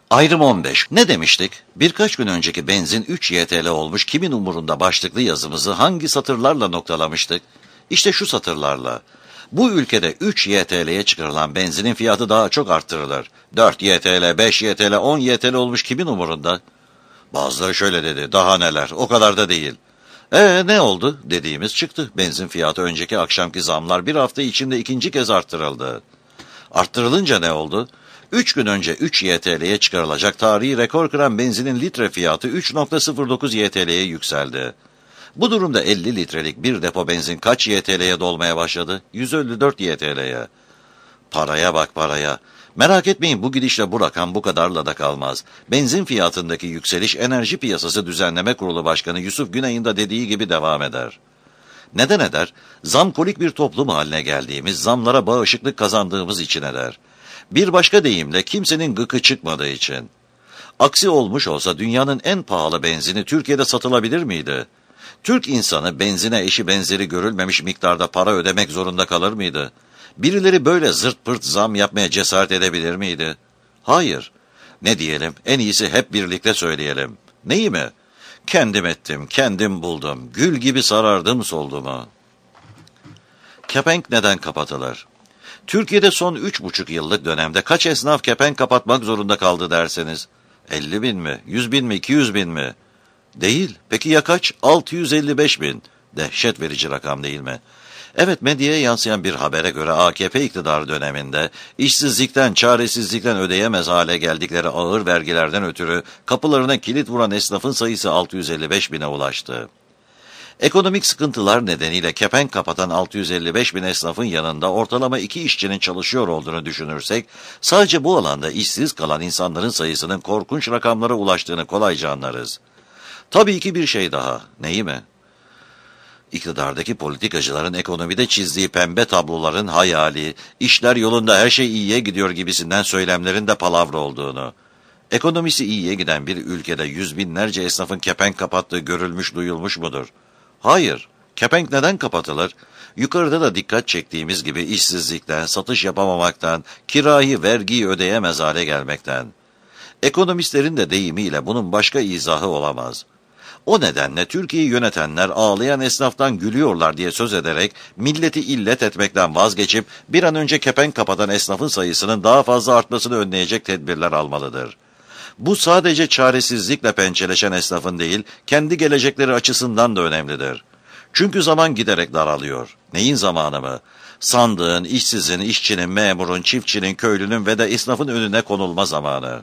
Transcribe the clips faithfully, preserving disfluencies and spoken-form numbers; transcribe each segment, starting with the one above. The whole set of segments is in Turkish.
Ayrım on beş. Ne demiştik? Birkaç gün önceki benzin üç Y T L olmuş kimin umurunda başlıklı yazımızı hangi satırlarla noktalamıştık? İşte şu satırlarla. Bu ülkede üç Y T L'ye çıkarılan benzinin fiyatı daha çok arttırılır. dört Y T L, beş Y T L, on Y T L olmuş kimin umurunda? Bazıları şöyle dedi, daha neler, o kadar da değil. Ee ne oldu? Dediğimiz çıktı. Benzin fiyatı önceki akşamki zamlar bir hafta içinde ikinci kez arttırıldı. Arttırılınca ne oldu? üç gün önce üç Y T L'ye çıkarılacak tarihi rekor kıran benzinin litre fiyatı üç nokta sıfır dokuz Y T L'ye yükseldi. Bu durumda elli litrelik bir depo benzin kaç Y T L'ye dolmaya başladı? yüz elli dört Y T L'ye. Paraya bak paraya. Merak etmeyin, bu gidişle bu rakam bu kadarla da kalmaz. Benzin fiyatındaki yükseliş Enerji Piyasası Düzenleme Kurulu Başkanı Yusuf Güney'in de dediği gibi devam eder. Neden eder? Zamkolik bir toplum haline geldiğimiz, zamlara bağışıklık kazandığımız için eder. Bir başka deyimle kimsenin gıkı çıkmadığı için. Aksi olmuş olsa dünyanın en pahalı benzini Türkiye'de satılabilir miydi? Türk insanı benzine eşi benzeri görülmemiş miktarda para ödemek zorunda kalır mıydı? Birileri böyle zırt pırt zam yapmaya cesaret edebilir miydi? Hayır. Ne diyelim? En iyisi hep birlikte söyleyelim. Neyi mi? Kendim ettim, kendim buldum. Gül gibi sarardım soldumu. Kepenk neden kapatılır? Türkiye'de son üç buçuk yıllık dönemde kaç esnaf kepenk kapatmak zorunda kaldı derseniz? elli bin mi? yüz bin mi? iki yüz bin mi? Değil. Peki ya kaç? altı yüz elli beş bin. Dehşet verici rakam değil mi? Evet, medyaya yansıyan bir habere göre A K P iktidarı döneminde işsizlikten, çaresizlikten ödeyemez hale geldikleri ağır vergilerden ötürü kapılarına kilit vuran esnafın sayısı altı yüz elli beş bine ulaştı. Ekonomik sıkıntılar nedeniyle kepenk kapatan altı yüz elli beş bin esnafın yanında ortalama iki işçinin çalışıyor olduğunu düşünürsek, sadece bu alanda işsiz kalan insanların sayısının korkunç rakamlara ulaştığını kolayca anlarız. Tabii ki bir şey daha. Neyi mi? İktidardaki politikacıların ekonomide çizdiği pembe tabloların hayali, işler yolunda her şey iyiye gidiyor gibisinden söylemlerin de palavra olduğunu. Ekonomisi iyiye giden bir ülkede yüz binlerce esnafın kepenk kapattığı görülmüş duyulmuş mudur? Hayır. Kepenk neden kapatılır? Yukarıda da dikkat çektiğimiz gibi işsizlikten, satış yapamamaktan, kirayı, vergiyi ödeyemez hale gelmekten. Ekonomistlerin de deyimiyle bunun başka izahı olamaz. O nedenle Türkiye'yi yönetenler ağlayan esnaftan gülüyorlar diye söz ederek milleti illet etmekten vazgeçip bir an önce kepenk kapatan esnafın sayısının daha fazla artmasını önleyecek tedbirler almalıdır. Bu sadece çaresizlikle pençeleşen esnafın değil, kendi gelecekleri açısından da önemlidir. Çünkü zaman giderek daralıyor. Neyin zamanı mı? Sandığın, işsizin, işçinin, memurun, çiftçinin, köylünün ve de esnafın önüne konulma zamanı.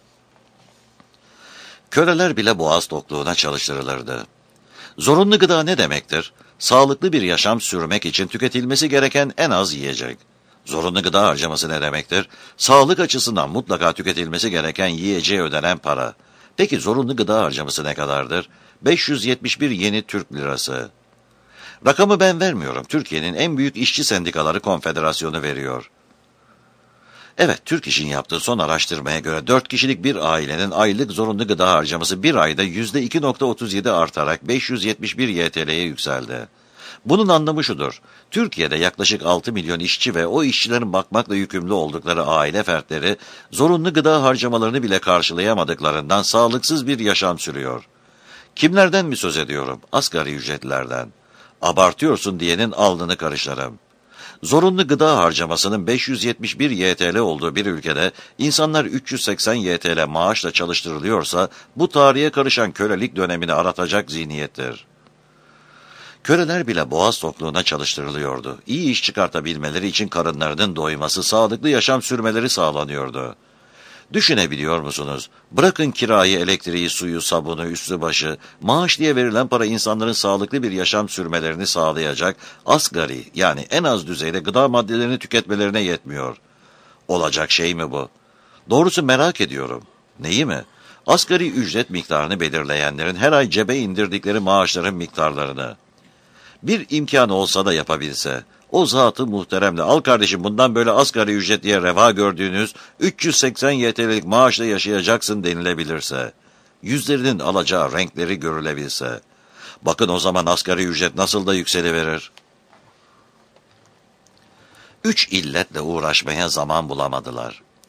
Köleler bile boğaz tokluğuna çalıştırılırdı. Zorunlu gıda ne demektir? Sağlıklı bir yaşam sürmek için tüketilmesi gereken en az yiyecek. Zorunlu gıda harcaması ne demektir? Sağlık açısından mutlaka tüketilmesi gereken yiyeceğe ödenen para. Peki zorunlu gıda harcaması ne kadardır? beş yüz yetmiş bir yeni Türk lirası. Rakamı ben vermiyorum. Türkiye'nin en büyük işçi sendikaları konfederasyonu veriyor. Evet, Türk İş'in yaptığı son araştırmaya göre dört kişilik bir ailenin aylık zorunlu gıda harcaması bir ayda yüzde iki nokta otuz yedi artarak beş yüz yetmiş bir Y T L'ye yükseldi. Bunun anlamı şudur: Türkiye'de yaklaşık altı milyon işçi ve o işçilerin bakmakla yükümlü oldukları aile fertleri zorunlu gıda harcamalarını bile karşılayamadıklarından sağlıksız bir yaşam sürüyor. Kimlerden mi söz ediyorum? Asgari ücretlilerden. Abartıyorsun diyenin alnını karışlarım. Zorunlu gıda harcamasının beş yüz yetmiş bir Y T L olduğu bir ülkede insanlar üç yüz seksen Y T L maaşla çalıştırılıyorsa bu tarihe karışan kölelik dönemini aratacak zihniyettir. Köleler bile boğaz tokluğuna çalıştırılıyordu. İyi iş çıkartabilmeleri için karınlarının doyması, sağlıklı yaşam sürmeleri sağlanıyordu. Düşünebiliyor musunuz? Bırakın kirayı, elektriği, suyu, sabunu, üstü başı, maaş diye verilen para insanların sağlıklı bir yaşam sürmelerini sağlayacak asgari, yani en az düzeyde gıda maddelerini tüketmelerine yetmiyor. Olacak şey mi bu? Doğrusu merak ediyorum. Neyi mi? Asgari ücret miktarını belirleyenlerin her ay cebe indirdikleri maaşların miktarlarını. Bir imkanı olsa da yapabilse, o zat-ı muhteremle, al kardeşim bundan böyle asgari ücret diye reva gördüğünüz üç yüz seksen Y T L'lik maaşla yaşayacaksın denilebilirse, yüzlerinin alacağı renkleri görülebilse, bakın o zaman asgari ücret nasıl da yükseliverir. Üç illetle uğraşmaya zaman bulamadılar.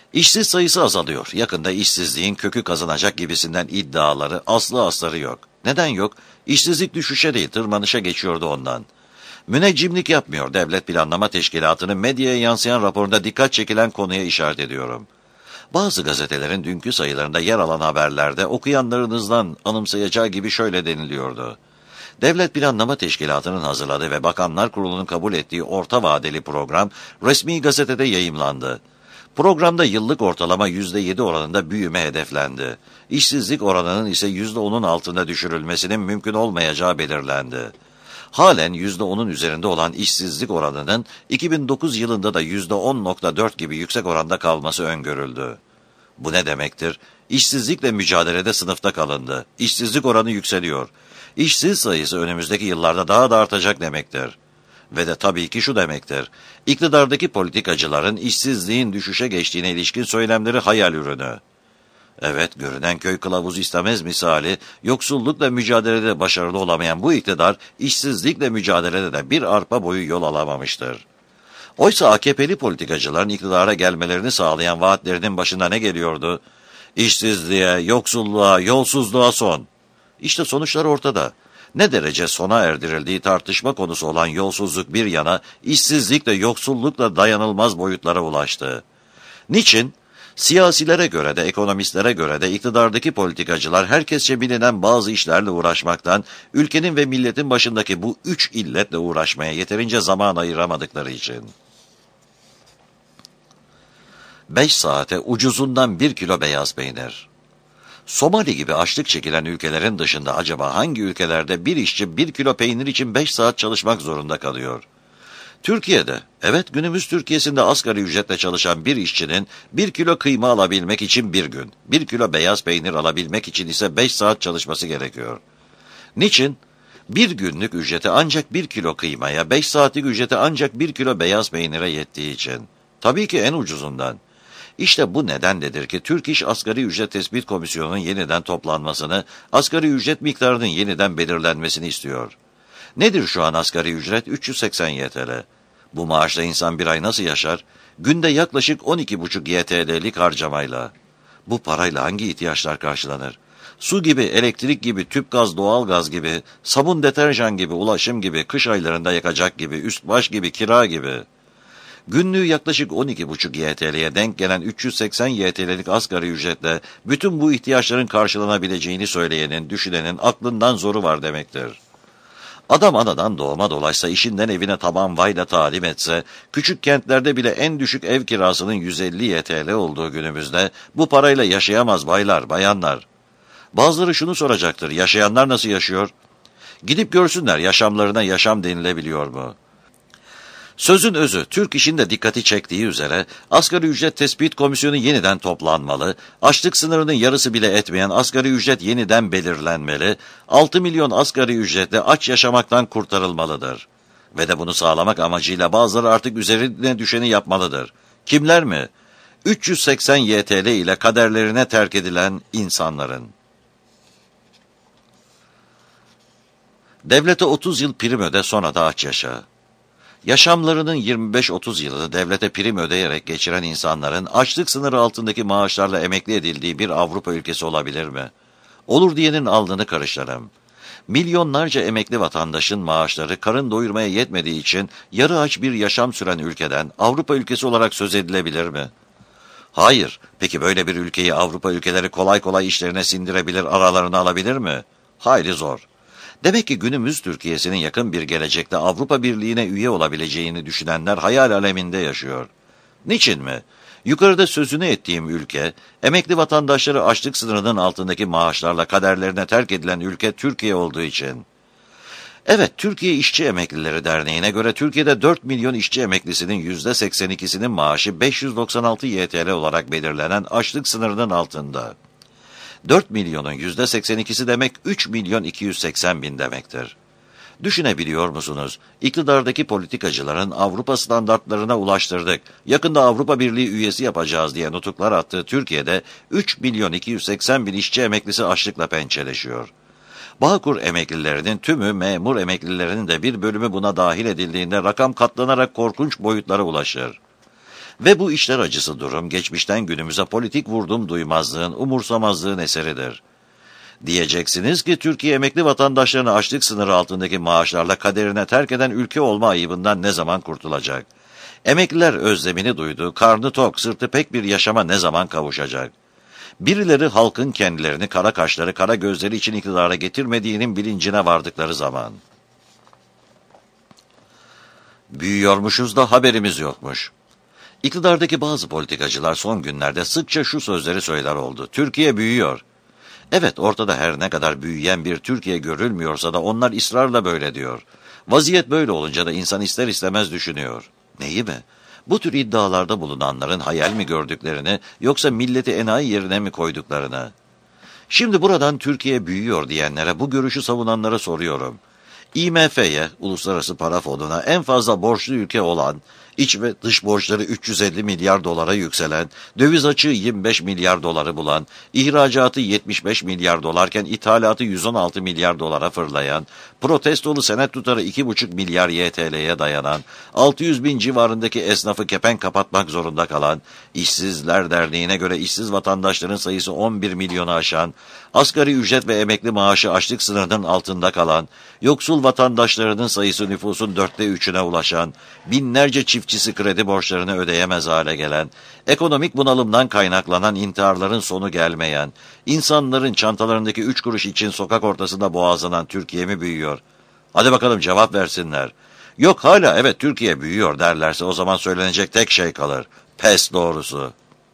İşsiz sayısı azalıyor. Yakında işsizliğin kökü kazanacak gibisinden iddiaları, aslı astarı yok. Neden yok? İşsizlik düşüşe değil, tırmanışa geçiyordu ondan. Müneccimlik yapmıyor. Devlet Planlama Teşkilatı'nın medyaya yansıyan raporunda dikkat çekilen konuya işaret ediyorum. Bazı gazetelerin dünkü sayılarında yer alan haberlerde okuyanlarınızdan anımsayacağı gibi şöyle deniliyordu. Devlet Planlama Teşkilatı'nın hazırladığı ve Bakanlar Kurulu'nun kabul ettiği orta vadeli program resmi gazetede yayımlandı. Programda yıllık ortalama yüzde yedi oranında büyüme hedeflendi. İşsizlik oranının ise yüzde onun altında düşürülmesinin mümkün olmayacağı belirlendi. Halen yüzde onun üzerinde olan işsizlik oranının iki bin dokuz yılında da yüzde on nokta dört gibi yüksek oranda kalması öngörüldü. Bu ne demektir? İşsizlikle mücadelede sınıfta kalındı. İşsizlik oranı yükseliyor. İşsiz sayısı önümüzdeki yıllarda daha da artacak demektir. Ve de tabii ki şu demektir. İktidardaki politikacıların işsizliğin düşüşe geçtiğine ilişkin söylemleri hayal ürünü. Evet, görünen köy kılavuz istemez misali, yoksullukla mücadelede başarılı olamayan bu iktidar, işsizlikle mücadelede de bir arpa boyu yol alamamıştır. Oysa A K P'li politikacıların iktidara gelmelerini sağlayan vaatlerinin başında ne geliyordu? İşsizliğe, yoksulluğa, yolsuzluğa son. İşte sonuçlar ortada. Ne derece sona erdirildiği tartışma konusu olan yolsuzluk bir yana, işsizlik de yoksullukla dayanılmaz boyutlara ulaştı. Niçin? Siyasilere göre de, ekonomistlere göre de iktidardaki politikacılar herkesçe bilinen bazı işlerle uğraşmaktan, ülkenin ve milletin başındaki bu üç illetle uğraşmaya yeterince zaman ayıramadıkları için. Beş saate ucuzundan bir kilo beyaz peynir. Somali gibi açlık çekilen ülkelerin dışında acaba hangi ülkelerde bir işçi bir kilo peynir için beş saat çalışmak zorunda kalıyor? Türkiye'de, evet günümüz Türkiye'sinde asgari ücretle çalışan bir işçinin bir kilo kıyma alabilmek için bir gün, bir kilo beyaz peynir alabilmek için ise beş saat çalışması gerekiyor. Niçin? Bir günlük ücreti ancak bir kilo kıymaya, beş saatlik ücreti ancak bir kilo beyaz peynire yettiği için. Tabii ki en ucuzundan. İşte bu nedenledir ki Türk İş Asgari Ücret Tespit Komisyonu'nun yeniden toplanmasını, asgari ücret miktarının yeniden belirlenmesini istiyor. Nedir şu an asgari ücret? üç yüz seksen Y T L. Bu maaşla insan bir ay nasıl yaşar? Günde yaklaşık on iki buçuk Y T L'lik harcamayla. Bu parayla hangi ihtiyaçlar karşılanır? Su gibi, elektrik gibi, tüp gaz, doğalgaz gibi, sabun, deterjan gibi, ulaşım gibi, kış aylarında yakacak gibi, üst baş gibi, kira gibi. Günlüğü yaklaşık on iki buçuk Y T L'ye denk gelen üç yüz seksen Y T L'lik asgari ücretle bütün bu ihtiyaçların karşılanabileceğini söyleyenin, düşünenin aklından zoru var demektir. Adam anadan doğma dolaşsa, işinden evine taban vayla talim etse, küçük kentlerde bile en düşük ev kirasının yüz elli Y T L olduğu günümüzde bu parayla yaşayamaz baylar, bayanlar. Bazıları şunu soracaktır, yaşayanlar nasıl yaşıyor? Gidip görsünler, yaşamlarına yaşam denilebiliyor mu? Sözün özü, Türk İş'in de dikkati çektiği üzere, Asgari Ücret Tespit Komisyonu yeniden toplanmalı, açlık sınırının yarısı bile etmeyen asgari ücret yeniden belirlenmeli, altı milyon asgari ücretle aç yaşamaktan kurtarılmalıdır. Ve de bunu sağlamak amacıyla bazıları artık üzerine düşeni yapmalıdır. Kimler mi? üç yüz seksen Y T L ile kaderlerine terk edilen insanların. Devlete otuz yıl prim öde, sonra da aç yaşa. Yaşamlarının yirmi beş otuz yılını devlete prim ödeyerek geçiren insanların açlık sınırı altındaki maaşlarla emekli edildiği bir Avrupa ülkesi olabilir mi? Olur diyenin alnını karışlarım. Milyonlarca emekli vatandaşın maaşları karın doyurmaya yetmediği için yarı aç bir yaşam süren ülkeden Avrupa ülkesi olarak söz edilebilir mi? Hayır. Peki böyle bir ülkeyi Avrupa ülkeleri kolay kolay işlerine sindirebilir, aralarına alabilir mi? Hayli zor. Demek ki günümüz Türkiye'sinin yakın bir gelecekte Avrupa Birliği'ne üye olabileceğini düşünenler hayal aleminde yaşıyor. Niçin mi? Yukarıda sözünü ettiğim ülke, emekli vatandaşları açlık sınırının altındaki maaşlarla kaderlerine terk edilen ülke Türkiye olduğu için. Evet, Türkiye İşçi Emeklileri Derneği'ne göre Türkiye'de dört milyon işçi emeklisinin yüzde seksen ikisinin maaşı beş yüz doksan altı Y T L olarak belirlenen açlık sınırının altında. dört milyonun yüzde seksen ikisi demek üç milyon iki yüz seksen bin demektir. Düşünebiliyor musunuz? İktidardaki politikacıların Avrupa standartlarına ulaştırdık, yakında Avrupa Birliği üyesi yapacağız diye nutuklar attığı Türkiye'de üç milyon iki yüz seksen bin işçi emeklisi açlıkla pençeleşiyor. Bağkur emeklilerinin tümü, memur emeklilerinin de bir bölümü buna dahil edildiğinde rakam katlanarak korkunç boyutlara ulaşır. Ve bu içler acısı durum geçmişten günümüze politik vurdum duymazlığın, umursamazlığın eseridir. Diyeceksiniz ki Türkiye emekli vatandaşlarını açlık sınırı altındaki maaşlarla kaderine terk eden ülke olma ayıbından ne zaman kurtulacak? Emekliler özlemini duydu, karnı tok, sırtı pek bir yaşama ne zaman kavuşacak? Birileri halkın kendilerini kara kaşları, kara gözleri için iktidara getirmediğinin bilincine vardıkları zaman. Büyüyormuşuz da haberimiz yokmuş. İktidardaki bazı politikacılar son günlerde sıkça şu sözleri söyler oldu. Türkiye büyüyor. Evet, ortada her ne kadar büyüyen bir Türkiye görülmüyorsa da onlar ısrarla böyle diyor. Vaziyet böyle olunca da insan ister istemez düşünüyor. Neyi mi? Bu tür iddialarda bulunanların hayal mi gördüklerini yoksa milleti enayi yerine mi koyduklarını? Şimdi buradan Türkiye büyüyor diyenlere, bu görüşü savunanlara soruyorum. I M F'ye, Uluslararası Para Fonu'na en fazla borçlu ülke olan, iç ve dış borçları üç yüz elli milyar dolara yükselen, döviz açığı yirmi beş milyar doları bulan, ihracatı yetmiş beş milyar dolarken ithalatı yüz on altı milyar dolara fırlayan, protestolu senet tutarı iki buçuk milyar Y T L'ye dayanan, altı yüz bin civarındaki esnafı kepenk kapatmak zorunda kalan, İşsizler Derneği'ne göre işsiz vatandaşların sayısı on bir milyonu aşan, asgari ücret ve emekli maaşı açlık sınırının altında kalan, yoksul vatandaşlarının sayısı nüfusun dörtte üçüne ulaşan, binlerce çiftçisi kredi borçlarını ödeyemez hale gelen, ekonomik bunalımdan kaynaklanan intiharların sonu gelmeyen, insanların çantalarındaki üç kuruş için sokak ortasında boğazlanan Türkiye mi büyüyor? Hadi bakalım cevap versinler. Yok hala evet Türkiye büyüyor derlerse o zaman söylenecek tek şey kalır. Pes doğrusu.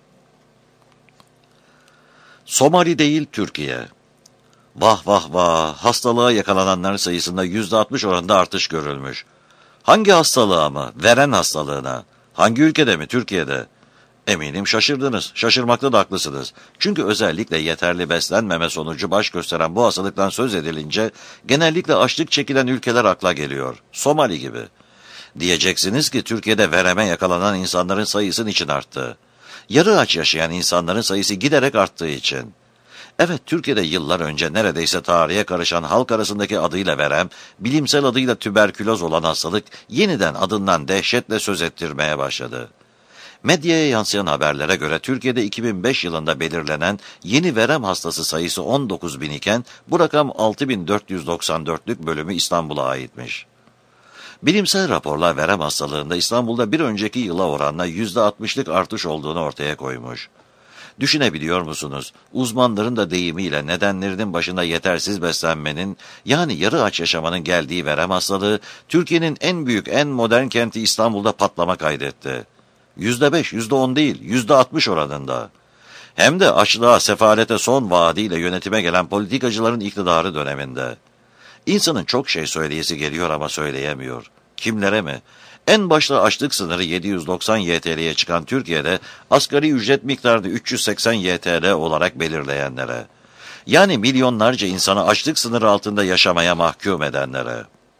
Somali değil Türkiye. Vah vah vah, hastalığa yakalananların sayısında yüzde altmış oranında artış görülmüş. Hangi hastalığa mı? Veren hastalığına. Hangi ülkede mi? Türkiye'de. Eminim şaşırdınız. Şaşırmakta da haklısınız. Çünkü özellikle yeterli beslenmeme sonucu baş gösteren bu hastalıktan söz edilince genellikle açlık çekilen ülkeler akla geliyor. Somali gibi. Diyeceksiniz ki Türkiye'de vereme yakalanan insanların sayısı niçin arttı? Yarı aç yaşayan insanların sayısı giderek arttığı için. Evet, Türkiye'de yıllar önce neredeyse tarihe karışan halk arasındaki adıyla verem, bilimsel adıyla tüberküloz olan hastalık yeniden adından dehşetle söz ettirmeye başladı. Medyaya yansıyan haberlere göre Türkiye'de iki bin beş yılında belirlenen yeni verem hastası sayısı on dokuz bin iken bu rakam altı bin dört yüz doksan dörtlük bölümü İstanbul'a aitmiş. Bilimsel raporlar verem hastalığında İstanbul'da bir önceki yıla oranla yüzde altmışlık artış olduğunu ortaya koymuş. Düşünebiliyor musunuz? Uzmanların da deyimiyle nedenlerinin başında yetersiz beslenmenin, yani yarı aç yaşamanın geldiği verem hastalığı, Türkiye'nin en büyük, en modern kenti İstanbul'da patlama kaydetti. Yüzde beş, yüzde on değil, yüzde altmış oranında. Hem de açlığa, sefalete son vaadiyle yönetime gelen politikacıların iktidarı döneminde. İnsanın çok şey söyleyesi geliyor ama söyleyemiyor. Kimlere mi? En başta açlık sınırı yedi yüz doksan Y T L'ye çıkan Türkiye'de asgari ücret miktarını üç yüz seksen Y T L olarak belirleyenlere. Yani milyonlarca insanı açlık sınırı altında yaşamaya mahkum edenlere.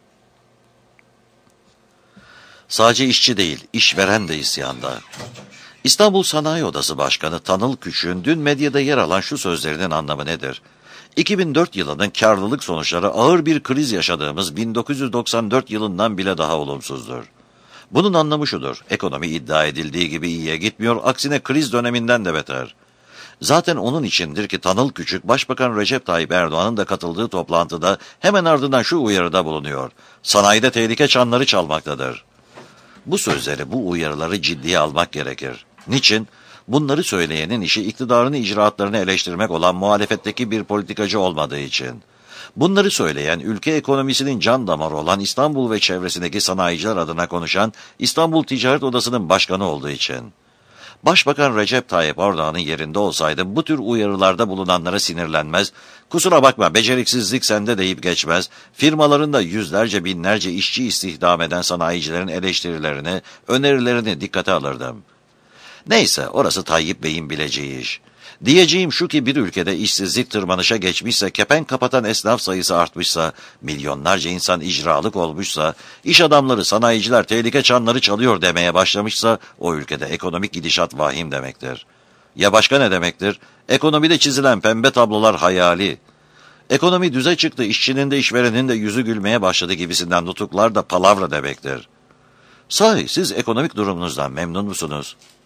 Sadece işçi değil, işveren de isyanda. İstanbul Sanayi Odası Başkanı Tanıl Küçük'ün dün medyada yer alan şu sözlerinin anlamı nedir? iki bin dört yılının karlılık sonuçları ağır bir kriz yaşadığımız bin dokuz yüz doksan dört yılından bile daha olumsuzdur. Bunun anlamı şudur, ekonomi iddia edildiği gibi iyiye gitmiyor, aksine kriz döneminden de beter. Zaten onun içindir ki Tanıl Küçük, Başbakan Recep Tayyip Erdoğan'ın da katıldığı toplantıda hemen ardından şu uyarıda bulunuyor. Sanayide tehlike çanları çalmaktadır. Bu sözleri, bu uyarıları ciddiye almak gerekir. Niçin? Bunları söyleyenin işi iktidarın icraatlarını eleştirmek olan muhalefetteki bir politikacı olmadığı için. Bunları söyleyen, ülke ekonomisinin can damarı olan İstanbul ve çevresindeki sanayiciler adına konuşan İstanbul Ticaret Odası'nın başkanı olduğu için. Başbakan Recep Tayyip Erdoğan'ın yerinde olsaydı bu tür uyarılarda bulunanlara sinirlenmez, kusura bakma beceriksizlik sende deyip geçmez, firmalarında yüzlerce binlerce işçi istihdam eden sanayicilerin eleştirilerini, önerilerini dikkate alırdım. Neyse, orası Tayyip Bey'in bileceği iş. Diyeceğim şu ki bir ülkede işsizlik tırmanışa geçmişse, kepenk kapatan esnaf sayısı artmışsa, milyonlarca insan icralık olmuşsa, iş adamları, sanayiciler tehlike çanları çalıyor demeye başlamışsa, o ülkede ekonomik gidişat vahim demektir. Ya başka ne demektir? Ekonomide çizilen pembe tablolar hayali. Ekonomi düze çıktı, işçinin de işverenin de yüzü gülmeye başladı gibisinden nutuklar da palavra demektir. Sahi siz ekonomik durumunuzdan memnun musunuz?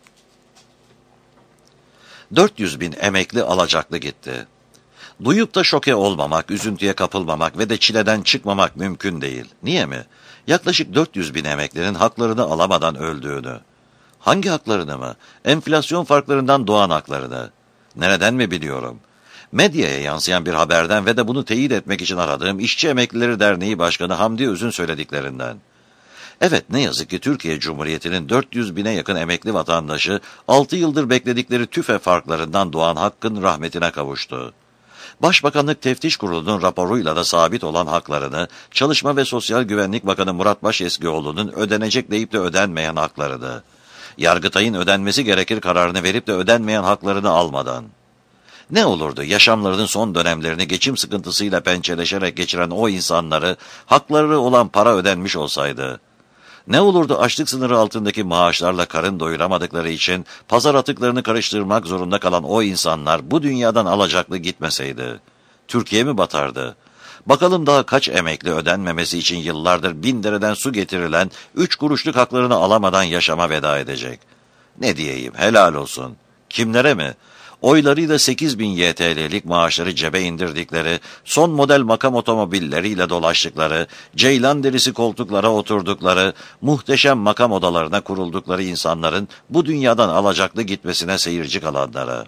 dört yüz bin emekli alacaklı gitti. Duyup da şoke olmamak, üzüntüye kapılmamak ve de çileden çıkmamak mümkün değil. Niye mi? Yaklaşık dört yüz bin emeklinin haklarını alamadan öldüğünü. Hangi haklarını mı? Enflasyon farklarından doğan haklarını. Nereden mi biliyorum? Medyaya yansıyan bir haberden ve de bunu teyit etmek için aradığım İşçi Emeklileri Derneği Başkanı Hamdi Öz'ün söylediklerinden. Evet, ne yazık ki Türkiye Cumhuriyeti'nin dört yüz bine yakın emekli vatandaşı altı yıldır bekledikleri tüfe farklarından doğan hakkın rahmetine kavuştu. Başbakanlık Teftiş Kurulu'nun raporuyla da sabit olan haklarını, Çalışma ve Sosyal Güvenlik Bakanı Murat Başeskioğlu'nun ödenecek deyip de ödenmeyen haklarını, Yargıtay'ın ödenmesi gerekir kararını verip de ödenmeyen haklarını almadan. Ne olurdu yaşamlarının son dönemlerini geçim sıkıntısıyla pençeleşerek geçiren o insanları hakları olan para ödenmiş olsaydı? Ne olurdu açlık sınırı altındaki maaşlarla karın doyuramadıkları için pazar atıklarını karıştırmak zorunda kalan o insanlar bu dünyadan alacaklı gitmeseydi? Türkiye mi batardı? Bakalım daha kaç emekli ödenmemesi için yıllardır bin dereden su getirilen üç kuruşluk haklarını alamadan yaşama veda edecek. Ne diyeyim, helal olsun. Kimlere mi? Oylarıyla sekiz bin Y T L'lik maaşları cebe indirdikleri, son model makam otomobilleriyle dolaştıkları, ceylan derisi koltuklara oturdukları, muhteşem makam odalarına kuruldukları insanların bu dünyadan alacaklı gitmesine seyirci kalanlara.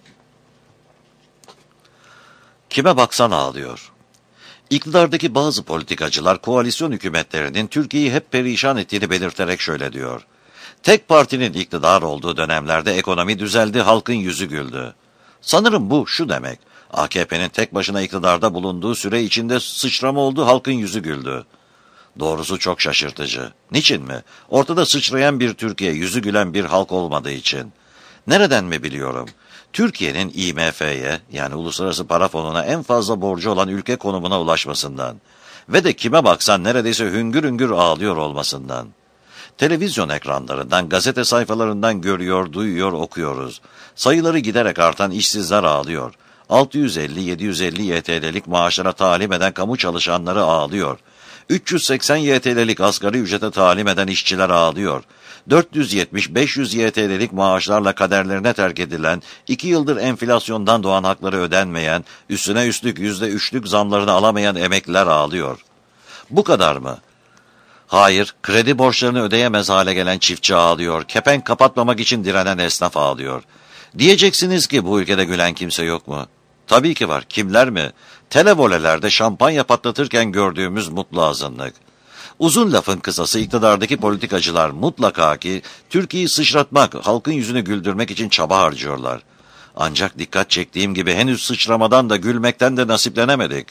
Kime baksan ağlıyor. İktidardaki bazı politikacılar koalisyon hükümetlerinin Türkiye'yi hep perişan ettiğini belirterek şöyle diyor. Tek partinin iktidar olduğu dönemlerde ekonomi düzeldi, halkın yüzü güldü. Sanırım bu şu demek, A K P'nin tek başına iktidarda bulunduğu süre içinde sıçrama oldu, halkın yüzü güldü. Doğrusu çok şaşırtıcı. Niçin mi? Ortada sıçrayan bir Türkiye, yüzü gülen bir halk olmadığı için. Nereden mi biliyorum? Türkiye'nin I M F'ye yani Uluslararası Para Fonu'na en fazla borcu olan ülke konumuna ulaşmasından ve de kime baksan neredeyse hüngür hüngür ağlıyor olmasından. Televizyon ekranlarından, gazete sayfalarından görüyor, duyuyor, okuyoruz. Sayıları giderek artan işsizler ağlıyor. altı yüz elli yedi yüz elli Y T L'lik maaşlara talim eden kamu çalışanları ağlıyor. üç yüz seksen Y T L'lik asgari ücrete talim eden işçiler ağlıyor. dört yüz yetmiş beş yüz Y T L'lik maaşlarla kaderlerine terk edilen, iki yıldır enflasyondan doğan hakları ödenmeyen, üstüne üstlük yüzde üçlük zamlarını alamayan emekliler ağlıyor. Bu kadar mı? Hayır, kredi borçlarını ödeyemez hale gelen çiftçi ağlıyor, kepenk kapatmamak için direnen esnaf ağlıyor. Diyeceksiniz ki bu ülkede gülen kimse yok mu? Tabii ki var, kimler mi? Televolelerde şampanya patlatırken gördüğümüz mutlu azınlık. Uzun lafın kısası iktidardaki politikacılar mutlaka ki Türkiye'yi sıçratmak, halkın yüzünü güldürmek için çaba harcıyorlar. Ancak dikkat çektiğim gibi henüz sıçramadan da gülmekten de nasiplenemedik.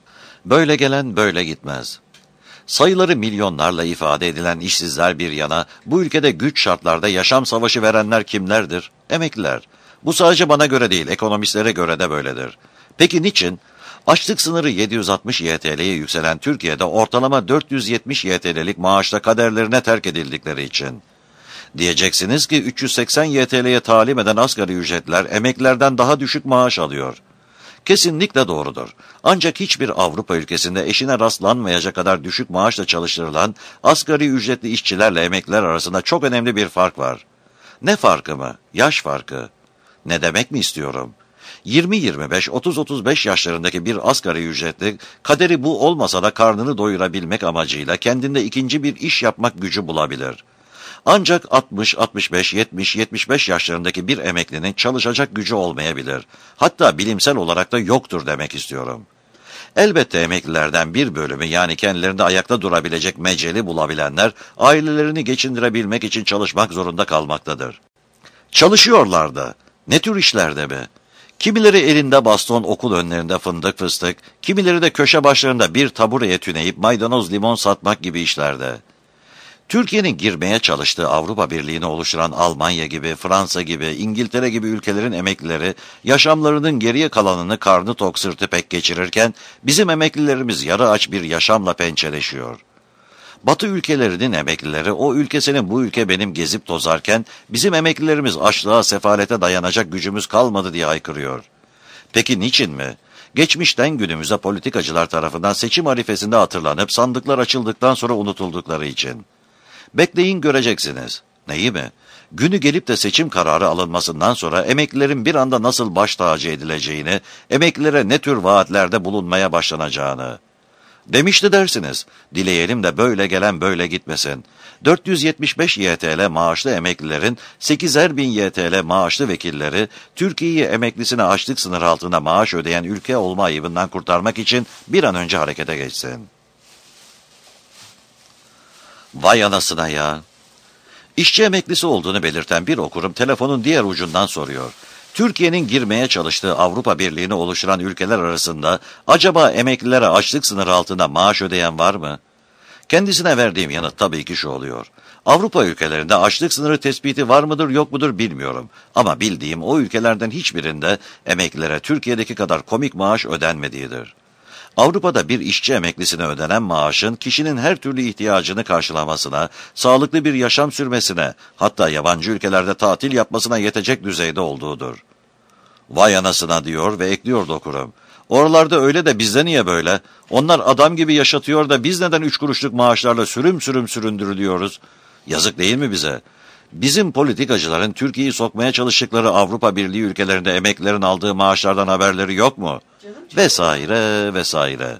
Böyle gelen böyle gitmez. Sayıları milyonlarla ifade edilen işsizler bir yana, bu ülkede güç şartlarda yaşam savaşı verenler kimlerdir? Emekliler. Bu sadece bana göre değil, ekonomistlere göre de böyledir. Peki niçin? Açlık sınırı yedi yüz altmış Y T L'ye yükselen Türkiye'de ortalama dört yüz yetmiş Y T L'lik maaşla kaderlerine terk edildikleri için. Diyeceksiniz ki üç yüz seksen Y T L'ye talim eden asgari ücretler emeklilerden daha düşük maaş alıyor. Kesinlikle doğrudur. Ancak hiçbir Avrupa ülkesinde eşine rastlanmayacak kadar düşük maaşla çalıştırılan asgari ücretli işçilerle emekliler arasında çok önemli bir fark var. Ne farkı mı? Yaş farkı. Ne demek mi istiyorum? yirmi yirmi beş otuz otuz beş yaşlarındaki bir asgari ücretli, kaderi bu olmasa da karnını doyurabilmek amacıyla kendinde ikinci bir iş yapmak gücü bulabilir. Ancak altmış altmış beş yetmiş yetmiş beş yaşlarındaki bir emeklinin çalışacak gücü olmayabilir. Hatta bilimsel olarak da yoktur demek istiyorum. Elbette emeklilerden bir bölümü, yani kendilerinde ayakta durabilecek meceli bulabilenler, ailelerini geçindirebilmek için çalışmak zorunda kalmaktadır. Çalışıyorlar da. Ne tür işlerde mi? Kimileri elinde baston okul önlerinde fındık fıstık, kimileri de köşe başlarında bir tabureye tüneyip maydanoz limon satmak gibi işlerde. Türkiye'nin girmeye çalıştığı Avrupa Birliği'ni oluşturan Almanya gibi, Fransa gibi, İngiltere gibi ülkelerin emeklileri yaşamlarının geriye kalanını karnı tok sırtı pek geçirirken bizim emeklilerimiz yarı aç bir yaşamla pençeleşiyor. Batı ülkelerinin emeklileri o ülke senin bu ülke benim gezip tozarken bizim emeklilerimiz açlığa sefalete dayanacak gücümüz kalmadı diye haykırıyor. Peki niçin mi? Geçmişten günümüze politikacılar tarafından seçim arifesinde hatırlanıp sandıklar açıldıktan sonra unutuldukları için. Bekleyin göreceksiniz. Neyi mi? Günü gelip de seçim kararı alınmasından sonra emeklilerin bir anda nasıl baş tacı edileceğini, emeklilere ne tür vaatlerde bulunmaya başlanacağını. Demişti dersiniz, dileyelim de böyle gelen böyle gitmesin. dört yüz yetmiş beş Y T L maaşlı emeklilerin sekizer bin Y T L maaşlı vekilleri, Türkiye'yi emeklisine açlık sınırı altında maaş ödeyen ülke olma ayıbından kurtarmak için bir an önce harekete geçsin. Vay anasına ya! İşçi emeklisi olduğunu belirten bir okurum telefonun diğer ucundan soruyor. Türkiye'nin girmeye çalıştığı Avrupa Birliği'ni oluşturan ülkeler arasında acaba emeklilere açlık sınırı altında maaş ödeyen var mı? Kendisine verdiğim yanıt tabii ki şu oluyor. Avrupa ülkelerinde açlık sınırı tespiti var mıdır yok mudur bilmiyorum. Ama bildiğim o ülkelerden hiçbirinde emeklilere Türkiye'deki kadar komik maaş ödenmediğidir. Avrupa'da bir işçi emeklisine ödenen maaşın kişinin her türlü ihtiyacını karşılamasına, sağlıklı bir yaşam sürmesine, hatta yabancı ülkelerde tatil yapmasına yetecek düzeyde olduğudur. Vay anasına diyor ve ekliyor okurum. Oralarda öyle de bizde niye böyle? Onlar adam gibi yaşatıyor da biz neden üç kuruşluk maaşlarla sürüm sürüm süründürülüyoruz? Yazık değil mi bize? Bizim politikacıların Türkiye'yi sokmaya çalıştıkları Avrupa Birliği ülkelerinde emeklilerin aldığı maaşlardan haberleri yok mu? Vesaire vesaire.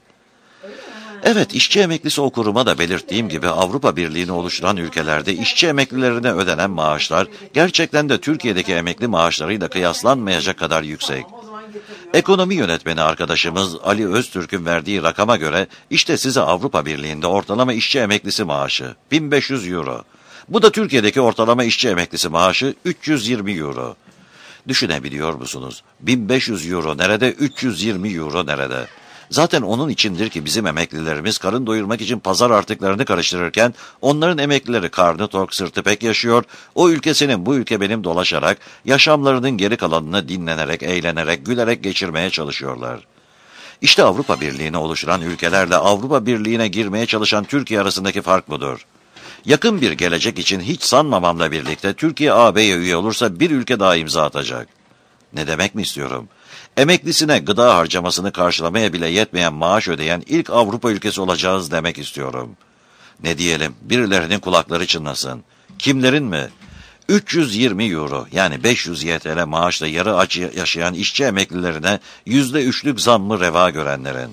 Evet, işçi emeklisi okuruma da belirttiğim gibi Avrupa Birliği'ni oluşturan ülkelerde işçi emeklilerine ödenen maaşlar gerçekten de Türkiye'deki emekli maaşlarıyla kıyaslanmayacak kadar yüksek. Ekonomi yönetmeni arkadaşımız Ali Öztürk'ün verdiği rakama göre işte size Avrupa Birliği'nde ortalama işçi emeklisi maaşı bin beş yüz euro. Bu da Türkiye'deki ortalama işçi emeklisi maaşı üç yüz yirmi euro. Düşünebiliyor musunuz? bin beş yüz euro nerede, üç yüz yirmi euro nerede? Zaten onun içindir ki bizim emeklilerimiz karın doyurmak için pazar artıklarını karıştırırken onların emeklileri karnı tok sırtı pek yaşıyor, o ülke senin bu ülke benim dolaşarak yaşamlarının geri kalanını dinlenerek, eğlenerek, gülerek geçirmeye çalışıyorlar. İşte Avrupa Birliği'ni oluşturan ülkelerle Avrupa Birliği'ne girmeye çalışan Türkiye arasındaki fark budur. Yakın bir gelecek için hiç sanmamamla birlikte Türkiye A B'ye üye olursa bir ülke daha imza atacak. Ne demek mi istiyorum? Emeklisine gıda harcamasını karşılamaya bile yetmeyen maaş ödeyen ilk Avrupa ülkesi olacağız demek istiyorum. Ne diyelim, birilerinin kulakları çınlasın. Kimlerin mi? üç yüz yirmi euro yani beş yüz Y T L maaşla yarı aç yaşayan işçi emeklilerine yüzde üçlük zammı reva görenlerin.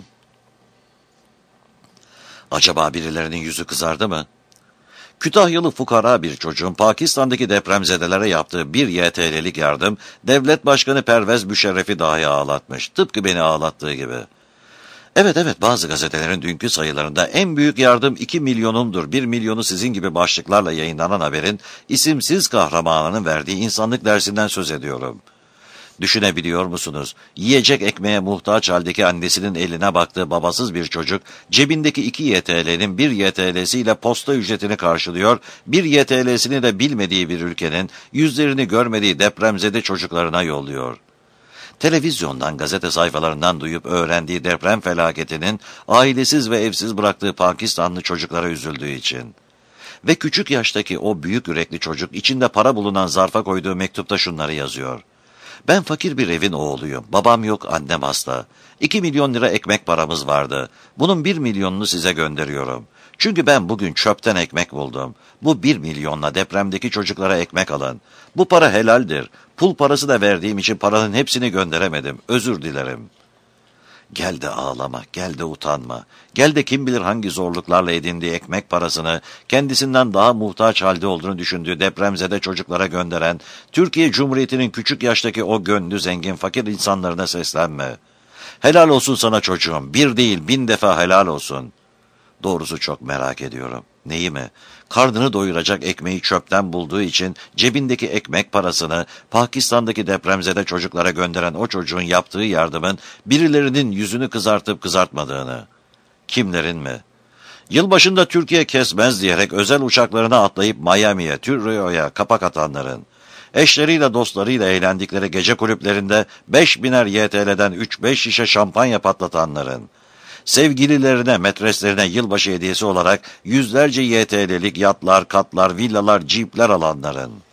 Acaba birilerinin yüzü kızardı mı? Kütahyalı fukara bir çocuğun Pakistan'daki depremzedelere yaptığı bir Y T L'lik yardım, Devlet Başkanı Pervez Müşerref'i dahi ağlatmış. Tıpkı beni ağlattığı gibi. Evet evet bazı gazetelerin dünkü sayılarında en büyük yardım iki milyonumdur, bir milyonu sizin gibi başlıklarla yayınlanan haberin isimsiz kahramanının verdiği insanlık dersinden söz ediyorum. Düşünebiliyor musunuz? Yiyecek ekmeğe muhtaç haldeki annesinin eline baktığı babasız bir çocuk, cebindeki iki Y T L'nin bir Y T L'siyle posta ücretini karşılıyor, bir Y T L'sini de bilmediği bir ülkenin, yüzlerini görmediği depremzede çocuklarına yolluyor. Televizyondan, gazete sayfalarından duyup öğrendiği deprem felaketinin ailesiz ve evsiz bıraktığı Pakistanlı çocuklara üzüldüğü için. Ve küçük yaştaki o büyük yürekli çocuk içinde para bulunan zarfa koyduğu mektupta şunları yazıyor. Ben fakir bir evin oğluyum. Babam yok, annem hasta. İki milyon lira ekmek paramız vardı. Bunun bir milyonunu size gönderiyorum. Çünkü ben bugün çöpten ekmek buldum. Bu bir milyonla depremdeki çocuklara ekmek alın. Bu para helaldir. Pul parası da verdiğim için paranın hepsini gönderemedim. Özür dilerim. Gel de ağlama, gel de utanma. Gel de kim bilir hangi zorluklarla edindiği ekmek parasını, kendisinden daha muhtaç halde olduğunu düşündüğü depremzede çocuklara gönderen, Türkiye Cumhuriyeti'nin küçük yaştaki o gönlü zengin fakir insanlarına seslenme. Helal olsun sana çocuğum, bir değil bin defa helal olsun. Doğrusu çok merak ediyorum. Neyi mi? Karnını doyuracak ekmeği çöpten bulduğu için cebindeki ekmek parasını Pakistan'daki depremzede çocuklara gönderen o çocuğun yaptığı yardımın birilerinin yüzünü kızartıp kızartmadığını. Kimlerin mi? Yılbaşında Türkiye kesmez diyerek özel uçaklarına atlayıp Miami'ye, Trio'ya kapak atanların. Eşleriyle dostlarıyla eğlendikleri gece kulüplerinde beş biner Y T L'den üç beş şişe şampanya patlatanların. Sevgililerine, metreslerine yılbaşı hediyesi olarak yüzlerce Y T L'lik yatlar, katlar, villalar, cipler alanların.